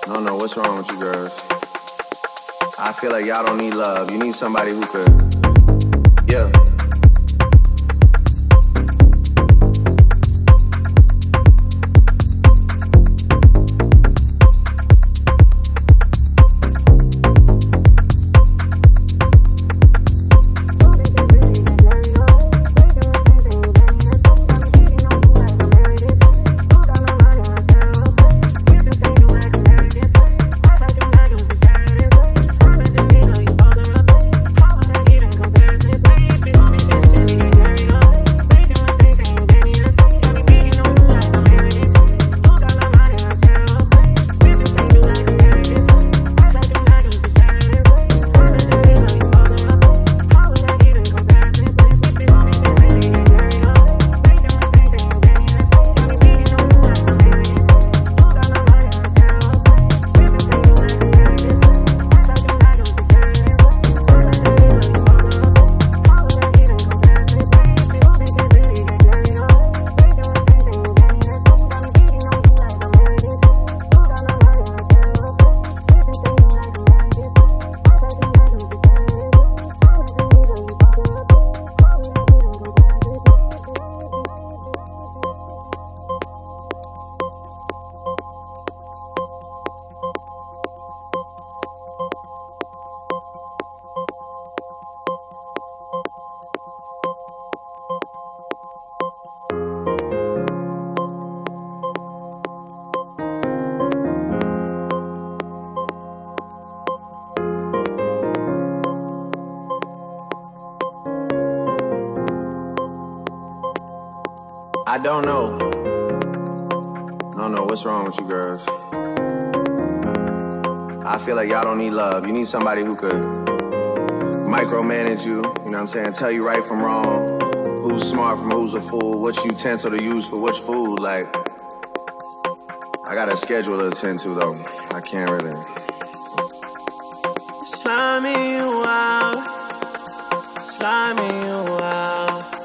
I don't know what's wrong with you girls. I feel like y'all don't need love. You need somebody who could, yeah. I don't know what's wrong with you girls. I feel like y'all don't need love. You need somebody who could micromanage you, you know what I'm saying? Tell you right from wrong, who's smart from who's a fool, which utensil to use for which food. Like, I got a schedule to attend to though. I can't really. Slime me out, slime me out.